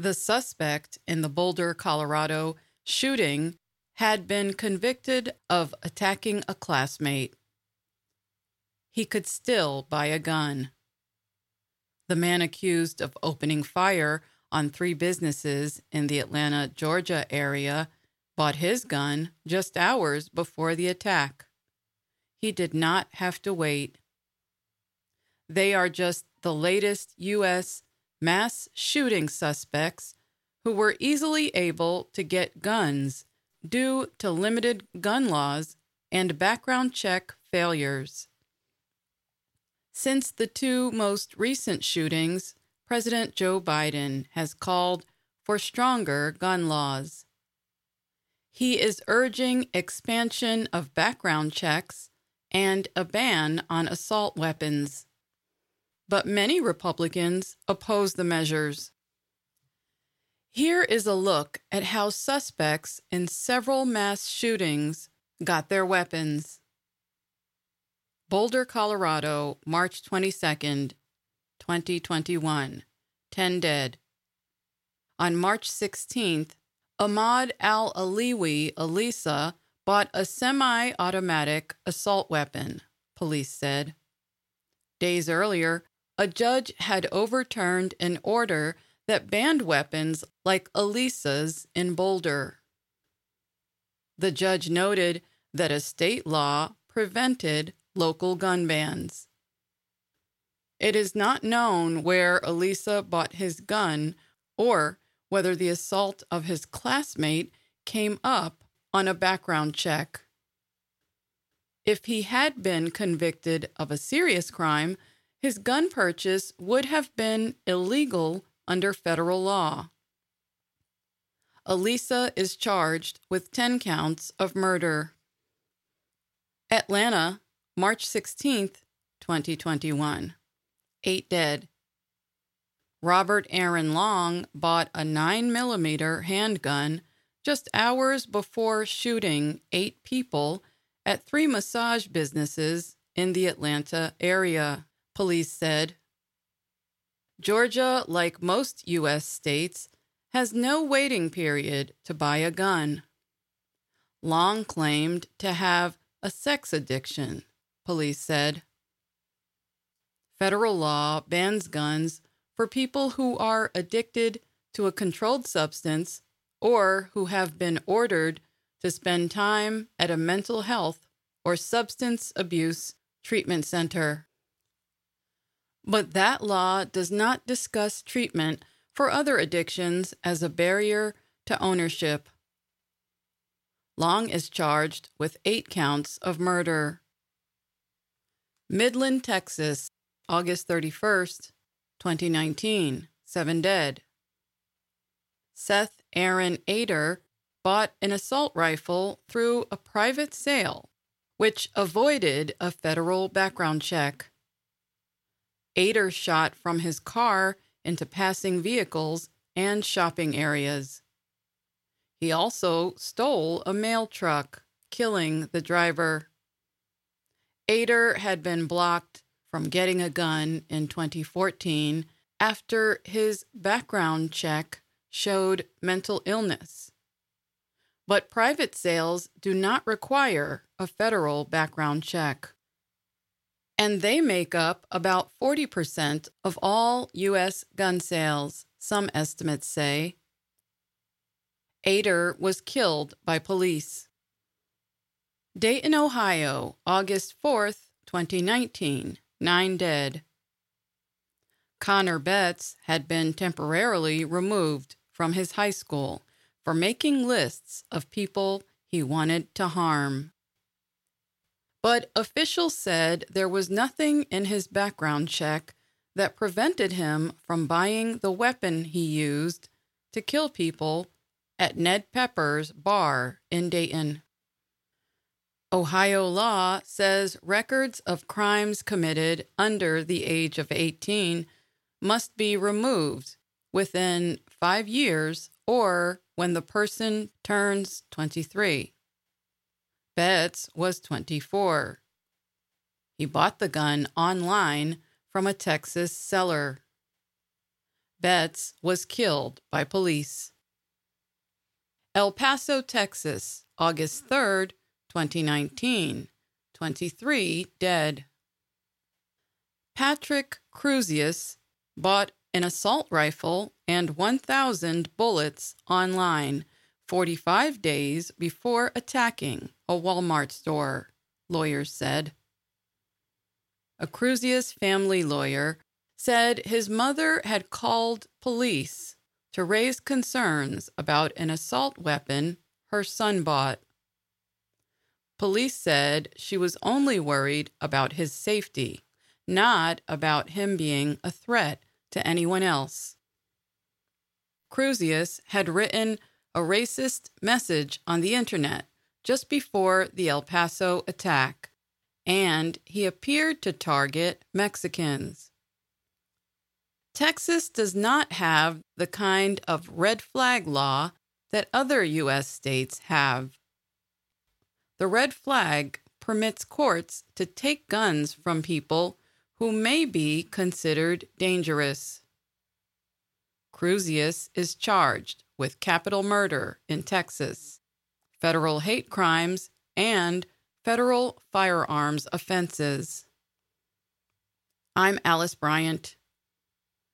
The suspect in the Boulder, Colorado shooting had been convicted of attacking a classmate. He could still buy a gun. The man accused of opening fire on 3 businesses in the Atlanta, Georgia area bought his gun just hours before the attack. He did not have to wait. They are just the latest U.S. mass shooting suspects who were easily able to get guns due to limited gun laws and background check failures. Since the 2 most recent shootings, President Joe Biden has called for stronger gun laws. He is urging expansion of background checks and a ban on assault weapons. But many Republicans oppose the measures. Here is a look at how suspects in several mass shootings got their weapons. Boulder, Colorado, March 22, 2021. 10 dead. On March 16th, Ahmad al-Aliwi Alisa bought a semi-automatic assault weapon, police said. Days earlier, a judge had overturned an order that banned weapons like Alisa's in Boulder. The judge noted that a state law prevented local gun bans. It is not known where Alisa bought his gun or whether the assault of his classmate came up on a background check. If he had been convicted of a serious crime, his gun purchase would have been illegal under federal law. Alisa is charged with 10 counts of murder. Atlanta, March 16th, 2021. 8 dead. Robert Aaron Long bought a 9mm handgun just hours before shooting 8 people at 3 massage businesses in the Atlanta area, police said. Georgia, like most U.S. states, has no waiting period to buy a gun. Long claimed to have a sex addiction, police said. Federal law bans guns for people who are addicted to a controlled substance or who have been ordered to spend time at a mental health or substance abuse treatment center. But that law does not discuss treatment for other addictions as a barrier to ownership. Long is charged with 8 counts of murder. Midland, Texas, August 31st, 2019, 7 dead. Seth Aaron Ader bought an assault rifle through a private sale, which avoided a federal background check. Ader shot from his car into passing vehicles and shopping areas. He also stole a mail truck, killing the driver. Ader had been blocked from getting a gun in 2014 after his background check showed mental illness. But private sales do not require a federal background check. And they make up about 40% of all U.S. gun sales, some estimates say. Ader was killed by police. Dayton, Ohio, August 4th, 2019, 9 dead. Connor Betts had been temporarily removed from his high school for making lists of people he wanted to harm. But officials said there was nothing in his background check that prevented him from buying the weapon he used to kill people at Ned Pepper's bar in Dayton. Ohio law says records of crimes committed under the age of 18 must be removed within 5 years or when the person turns 23. Betts was 24. He bought the gun online from a Texas seller. Betts was killed by police. El Paso, Texas, August 3rd, 2019. 23 dead. Patrick Crusius bought an assault rifle and 1,000 bullets online 45 days before attacking a Walmart store, lawyers said. A Crusius family lawyer said his mother had called police to raise concerns about an assault weapon her son bought. Police said she was only worried about his safety, not about him being a threat to anyone else. Crusius had written a racist message on the internet just before the El Paso attack, and he appeared to target Mexicans. Texas does not have the kind of red flag law that other U.S. states have. The red flag permits courts to take guns from people who may be considered dangerous. Crusius is charged with capital murder in Texas, federal hate crimes, and federal firearms offenses. I'm Alice Bryant.